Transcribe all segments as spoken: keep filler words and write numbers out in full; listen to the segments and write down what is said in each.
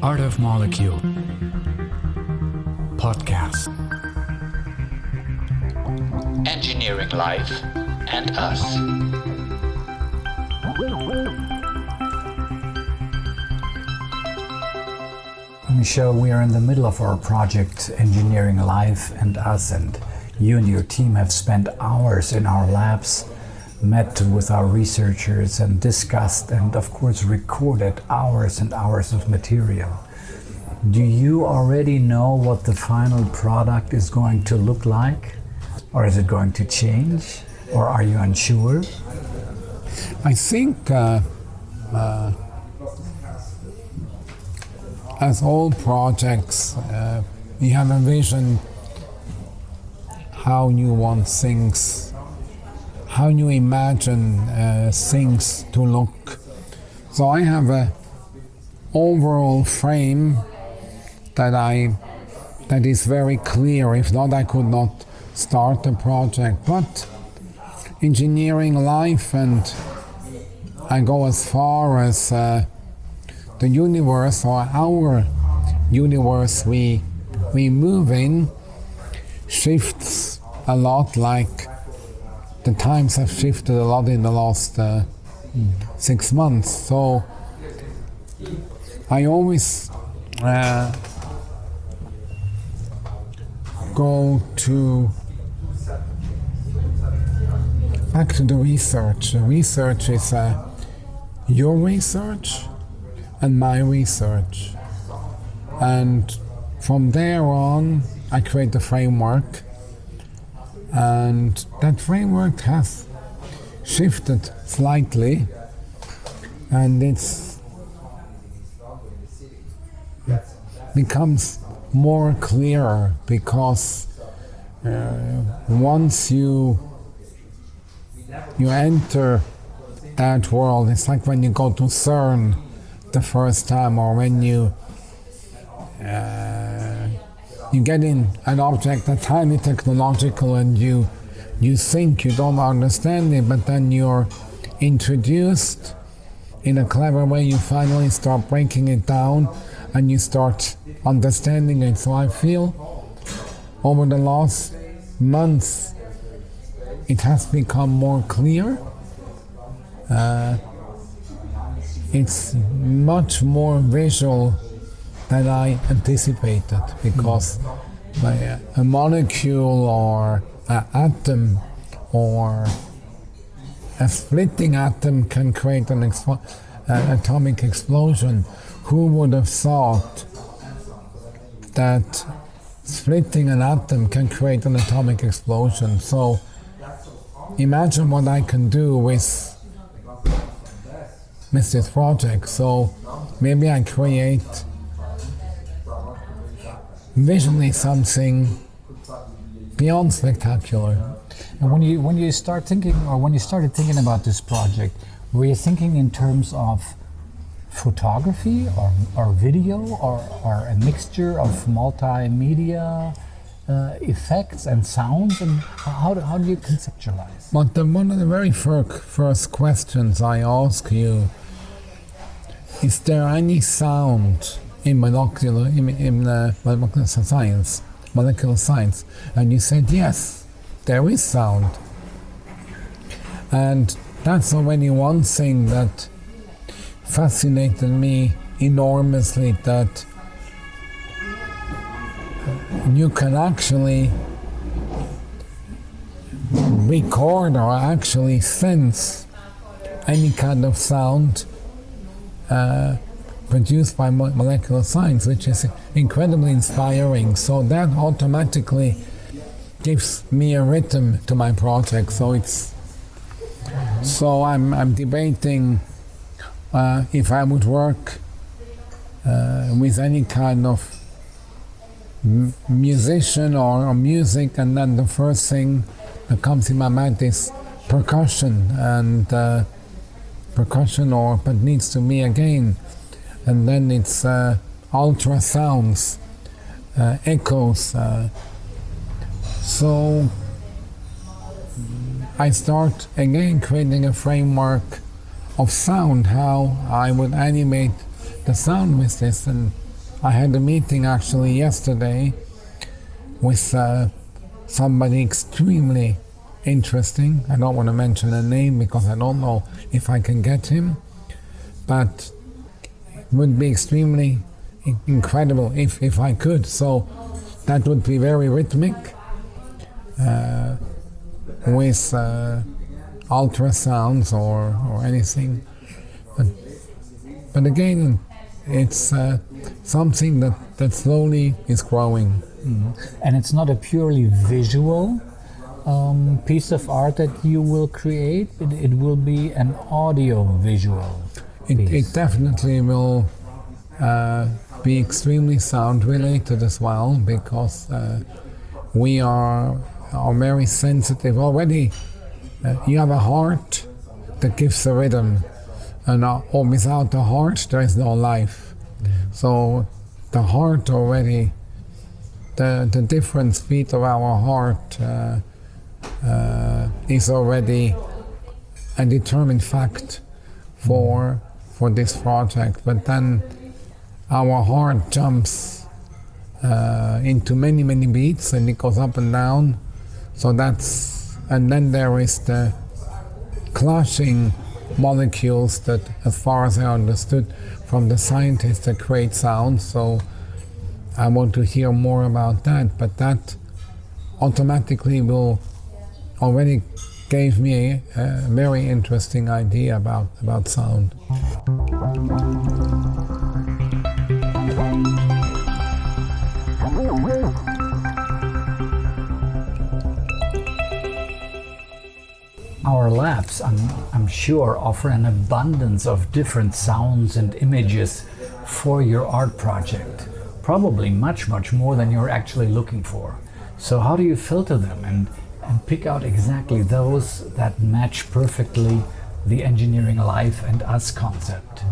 Art of Molecule Podcast. Engineering Life and Us. Michelle, we are in the middle of our project Engineering Life and Us, and you and your team have spent hours in our labs, met with our researchers and discussed and of course recorded hours and hours of material. Do you already know what the final product is going to look like? Or is it going to change? Or are you unsure? I think uh, uh, as all projects, uh, you have a vision how you want things, how you imagine uh, things to look. So I have a overall frame that I that is very clear. If not, I could not start the project. But Engineering Life, and I go as far as uh, the universe, or our universe we we move in, shifts a lot. Like the times have shifted a lot in the last uh, six months. So I always uh, go to back to the research. The research is uh, your research and my research, and from there on I create the framework, and that framework has shifted slightly, and it's becomes more clearer because uh, once you you enter that world, it's like when you go to CERN the first time, or when you uh, you get in an object that's highly technological and you you think you don't understand it, but then you're introduced in a clever way. You finally start breaking it down and you start understanding it. So I feel over the last months it has become more clear. Uh, it's much more visual than I anticipated, because by a, a molecule or an atom or a splitting atom can create an expo- uh, atomic explosion. Who would have thought that splitting an atom can create an atomic explosion? So imagine what I can do with with this project. So maybe I create visually something beyond spectacular. And when you when you start thinking, or when you started thinking about this project, were you thinking in terms of photography or or video, or, or a mixture of multimedia uh, effects and sounds, and how do, how do you conceptualize? But the, one of the very fir- first questions I ask you, is there any sound in molecular in, in uh, molecular science, molecular science? And you said yes, there is sound. And that's already one thing that fascinated me enormously, that you can actually record or actually sense any kind of sound uh, produced by mo- molecular science, which is incredibly inspiring. So that automatically gives me a rhythm to my project. So it's so I'm I'm debating uh, if I would work uh, with any kind of m- musician or, or music, and then the first thing that comes in my mind is percussion, and uh, percussion, or but needs to be again, and then it's uh, ultrasounds, uh, echoes. Uh, so I start again creating a framework of sound, how I would animate the sound with this, and I had a meeting actually yesterday with uh, somebody extremely interesting. I don't want to mention a name because I don't know if I can get him, but it would be extremely incredible if, if I could. So that would be very rhythmic uh, with uh, ultrasounds or, or anything. But, but again, it's uh, something that, that slowly is growing. Mm-hmm. And it's not a purely visual um, piece of art that you will create, it, it will be an audio visual It, piece. it definitely will uh, be extremely sound related as well, because uh, we are, are very sensitive already. Uh, you have a heart that gives a rhythm, and uh, or without a heart there is no life. So the heart already, the, the different beat of our heart uh, uh, is already a determined fact for for this project. But then our heart jumps uh, into many many beats, and it goes up and down. So that's, and then there is the clashing molecules that, as far as I understood from the scientists, that create sound. So I want to hear more about that, but that automatically will already gave me a, a very interesting idea about, about sound. Our labs, I'm, I'm sure, offer an abundance of different sounds and images for your art project. Probably much, much more than you're actually looking for. So how do you filter them and, and pick out exactly those that match perfectly the engineering life and us concept?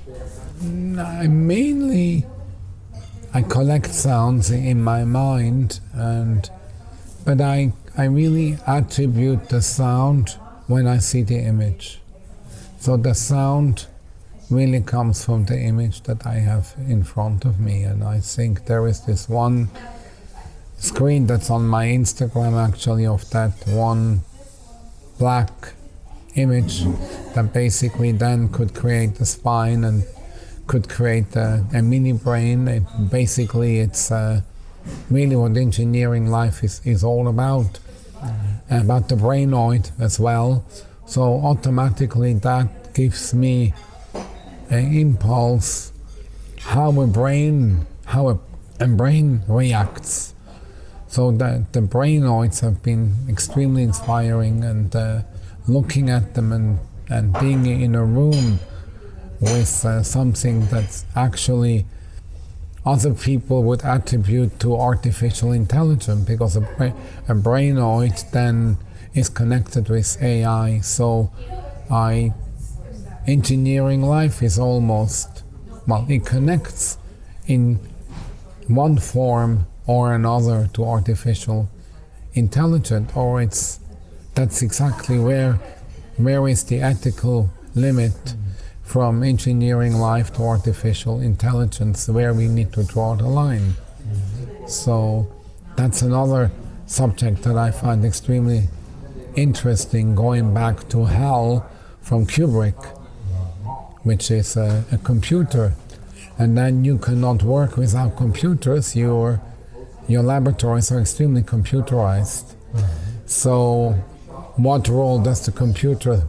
I mainly, I collect sounds in my mind, and but I, I really attribute the sound when I see the image. So the sound really comes from the image that I have in front of me, and I think there is this one screen that's on my Instagram actually, of that one black image that basically then could create the spine and could create a, a mini brain. It, basically it's uh, really what engineering life is, is all about. Mm-hmm. About the brainoid as well. So automatically that gives me an impulse how a brain how a, a brain reacts. So the, the brainoids have been extremely inspiring, and uh, looking at them and, and being in a room with uh, something that's actually other people would attribute to artificial intelligence, because a, bra a brainoid then is connected with A I. So I, engineering life is almost, well, it connects in one form or another to artificial intelligence, or it's, that's exactly where, where is the ethical limit mm-hmm. from engineering life to artificial intelligence, where we need to draw the line. Mm-hmm. So that's another subject that I find extremely interesting, going back to HAL from Kubrick, which is a, a computer. And then you cannot work without computers. Your, your laboratories are extremely computerized. Mm-hmm. So what role does the computer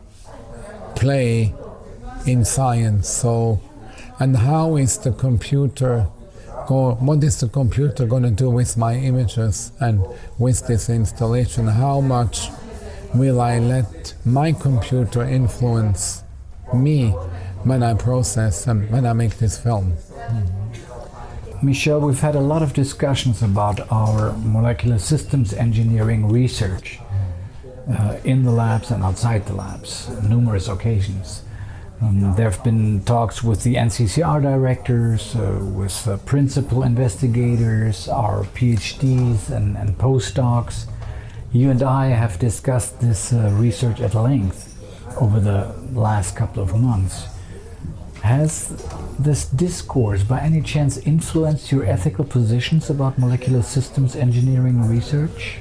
play in science? So, and how is the computer go, what is the computer going to do with my images and with this installation? How much will I let my computer influence me when I process and when I make this film? Mm-hmm. Michel, we've had a lot of discussions about our molecular systems engineering research uh, in the labs and outside the labs on numerous occasions. Um, there have been talks with the N C C R directors, uh, with uh, principal investigators, our PhDs and, and postdocs. You and I have discussed this uh, research at length over the last couple of months. Has this discourse by any chance influenced your ethical positions about molecular systems engineering research?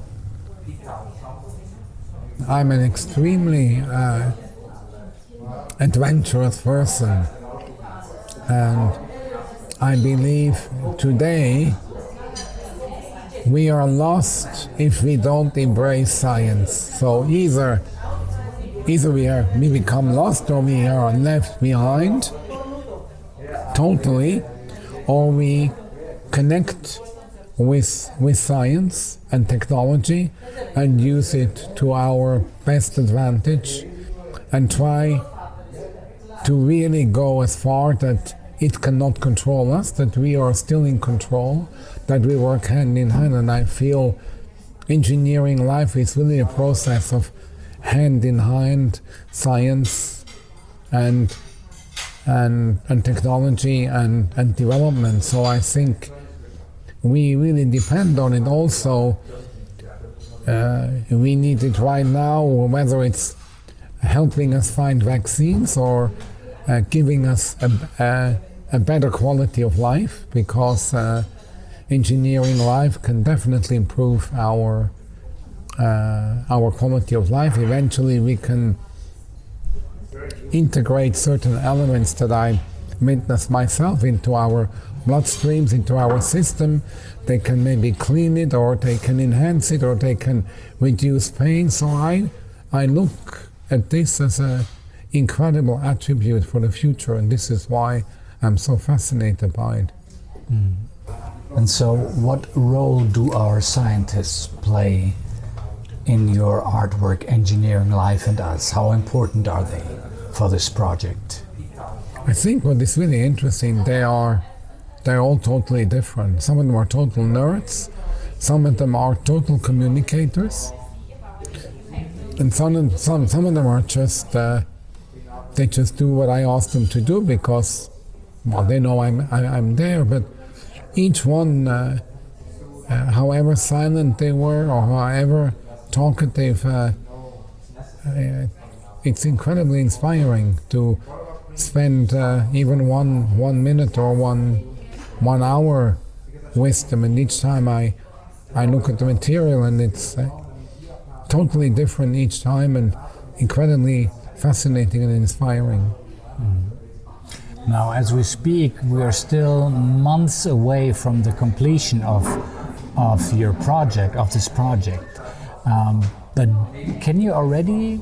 I'm an extremely uh, adventurous person, and I believe today we are lost if we don't embrace science. So either either we are we become lost or we are left behind totally, or we connect with with science and technology and use it to our best advantage and try to really go as far that it cannot control us, that we are still in control, that we work hand in hand. And I feel engineering life is really a process of hand in hand science and and and technology and, and development. So I think we really depend on it also. Uh, we need it right now, whether it's helping us find vaccines or uh, giving us a, a, a better quality of life, because uh, engineering life can definitely improve our uh, our quality of life. Eventually we can integrate certain elements that I witnessed myself into our bloodstreams, into our system. They can maybe clean it, or they can enhance it, or they can reduce pain. So I, I look at this as an incredible attribute for the future, and this is why I'm so fascinated by it. Mm. And so what role do our scientists play in your artwork, Engineering Life and Us? How important are they for this project? I think what is really interesting, they are they're all totally different. Some of them are total nerds, some of them are total communicators, and some of, some, some of them are just uh, they just do what I ask them to do because, well, they know I'm I, I'm there. But each one, uh, uh, however silent they were or however talkative, uh, uh, it's incredibly inspiring to spend uh, even one one minute or one one hour with them, and each time I I look at the material and it's uh, totally different each time and incredibly fascinating and inspiring. Mm. Now, as we speak, we are still months away from the completion of of your project, of this project. Um, but can you already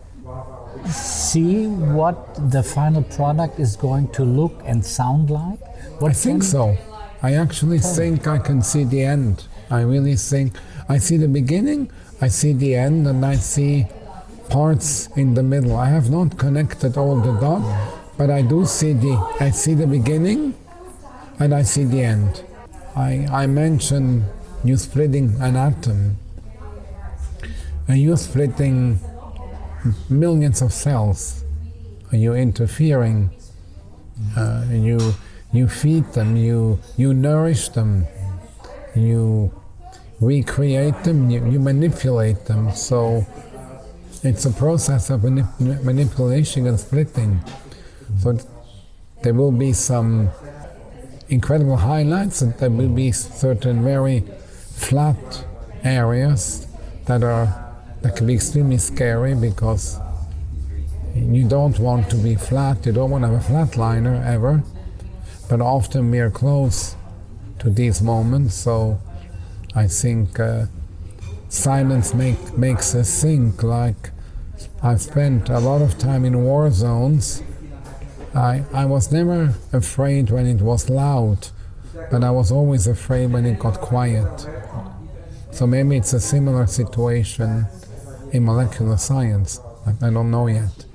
see what the final product is going to look and sound like? What I think so. I actually think I can see the end. I really think I see the beginning, I see the end, and I see parts in the middle. I have not connected all the dots, but I do see the I see the beginning and I see the end. I I mentioned you splitting an atom. And you're splitting millions of cells. You're interfering. Uh, you you feed them. You you nourish them. You recreate them. You, you manipulate them. So it's a process of manip- manipulation and splitting. So there will be some incredible highlights, and there will be certain very flat areas that are that can be extremely scary, because you don't want to be flat, you don't want to have a flatliner ever, but often we are close to these moments. So I think uh, silence make, makes us think. Like, I've spent a lot of time in war zones. I, I was never afraid when it was loud, but I was always afraid when it got quiet. So maybe it's a similar situation in molecular science. I don't know yet.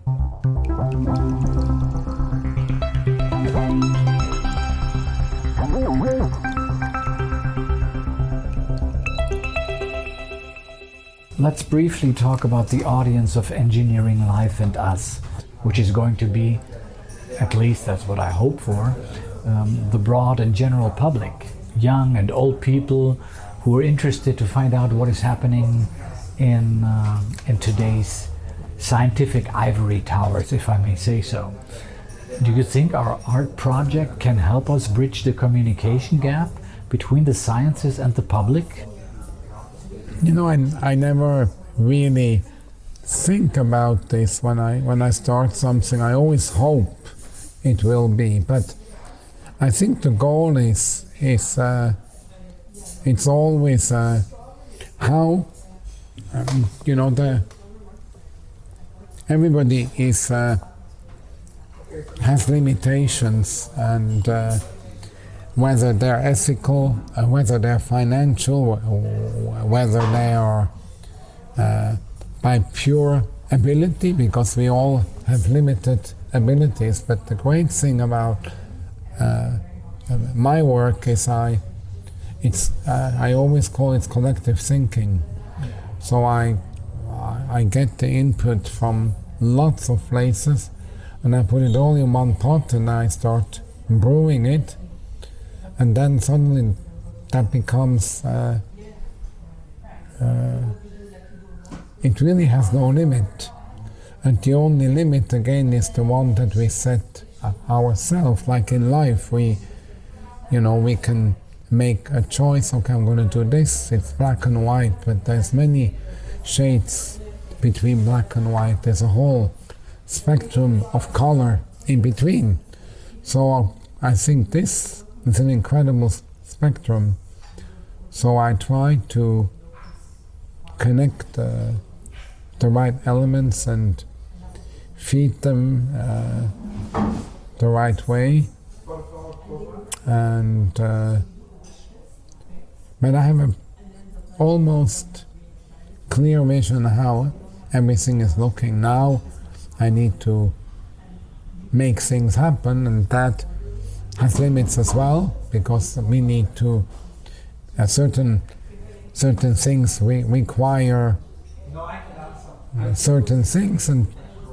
Let's briefly talk about the audience of Engineering Life and Us, which is going to be, at least that's what I hope for, um, the broad and general public, young and old people who are interested to find out what is happening in uh, in today's scientific ivory towers, if I may say so. Do you think our art project can help us bridge the communication gap between the sciences and the public? You know, I, I never really think about this when I when I start something. I always hope it will be, but I think the goal is is uh, it's always uh, how um, you know the everybody is uh, has limitations, and uh, whether they're ethical, uh, whether they're financial, whether they are uh, by pure ability, because we all have limited abilities. But the great thing about uh, my work is I, it's uh, I always call it collective thinking. So I, I get the input from lots of places, and I put it all in one pot, and I start brewing it, and then suddenly that becomes. Uh, uh, It really has no limit, and the only limit again is the one that we set ourselves. Like in life, we, you know, we can make a choice. Okay, I'm going to do this. It's black and white, but there's many shades between black and white. There's a whole spectrum of color in between. So I think this is an incredible spectrum. So I try to connect uh, the right elements and feed them uh, the right way, and uh, but I have a almost clear vision how everything is looking now. I need to make things happen, and that has limits as well, because we need to a certain certain things we require uh, certain things, and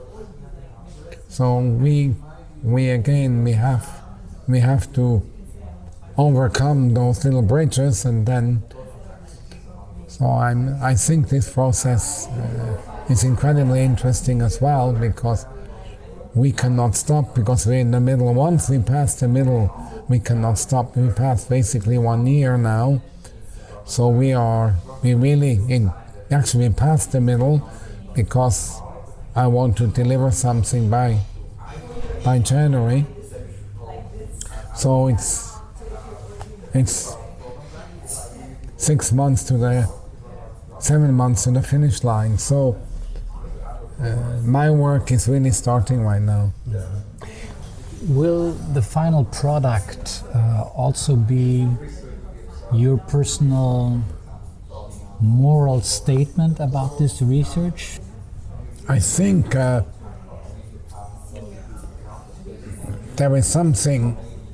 so we we again we have we have to overcome those little bridges, and then so I'm I think this process uh, is incredibly interesting as well, because we cannot stop, because we're in the middle. Once we pass the middle, we cannot stop. We passed basically one year now. So we are, we really, in, actually past the middle, because I want to deliver something by, by January. So it's, it's six months to the, seven months to the finish line. So uh, my work is really starting right now. Yeah. Will the final product uh, also be your personal moral statement about this research? I think uh, there is something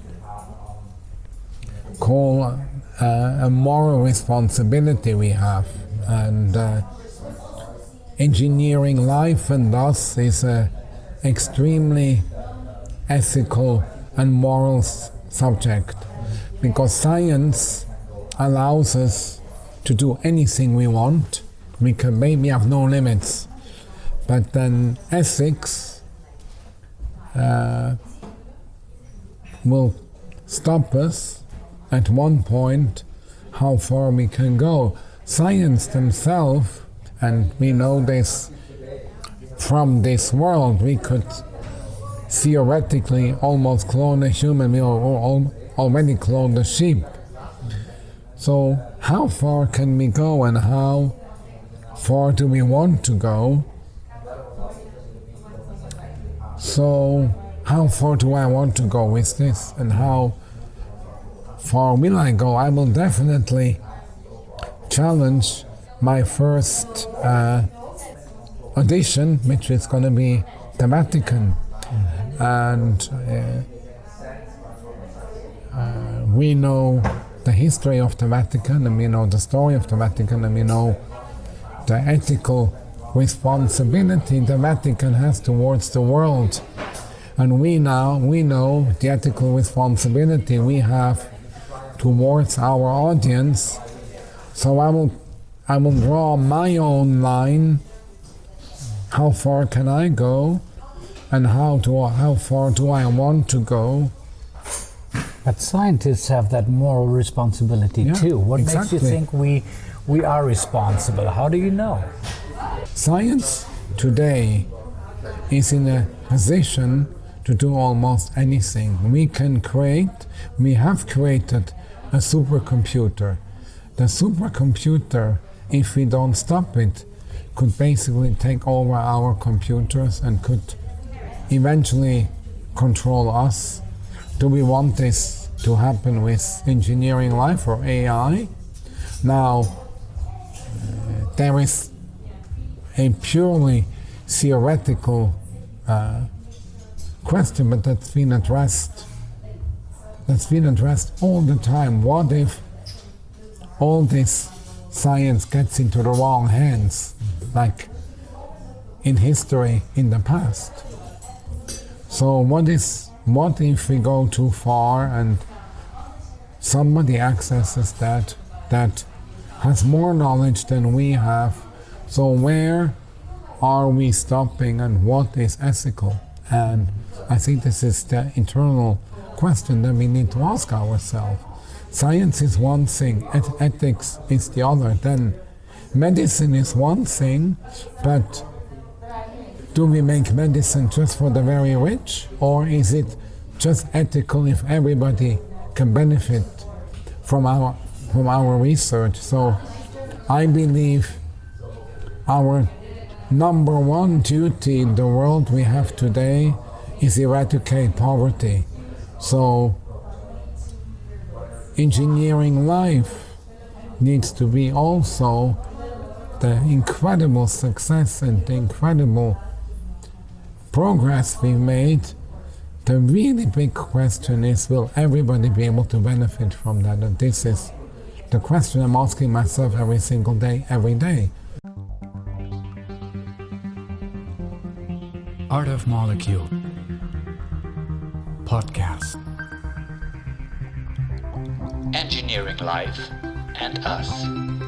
called uh, a moral responsibility we have, and uh, engineering life and us is an extremely ethical and moral s- subject, because science allows us to do anything we want. We can maybe have no limits, but then ethics uh, will stop us at one point how far we can go. Science themselves, and we know this from this world, we could theoretically almost clone a human. We al- already cloned a sheep. So how far can we go, and how far do we want to go? So how far do I want to go with this, and how far will I go? I will definitely challenge my first uh, audition, which is going to be the Vatican. Mm-hmm. And uh, uh, we know the history of the Vatican, and we know the story of the Vatican, and we know the ethical responsibility the Vatican has towards the world. And we now, we know the ethical responsibility we have towards our audience. So I will, I will draw my own line. How far can I go? and how do I, how far do I want to go? But scientists have that moral responsibility Yeah, too. What exactly. makes you think we we are responsible? How do you know? Science today is in a position to do almost anything. We can create, we have created a supercomputer. The supercomputer, if we don't stop it, could basically take over our computers and could eventually control us. Do we want this to happen with engineering life or A I? Now, uh, there is a purely theoretical uh, question, but that's been addressed. That's been addressed all the time. What if all this science gets into the wrong hands, like in history in the past? So what is what if we go too far and somebody accesses that that has more knowledge than we have? So where are we stopping and what is ethical? And I think this is the internal question that we need to ask ourselves. Science is one thing, eth- ethics is the other. Then medicine is one thing, but do we make medicine just for the very rich, or is it just ethical if everybody can benefit from our from our research? So I believe our number one duty in the world we have today is eradicate poverty. So engineering life needs to be also the incredible success and the incredible progress we made. The really big question is, will everybody be able to benefit from that? And this is the question I'm asking myself every single day, every day. Art of Molecule Podcast. Engineering life and us.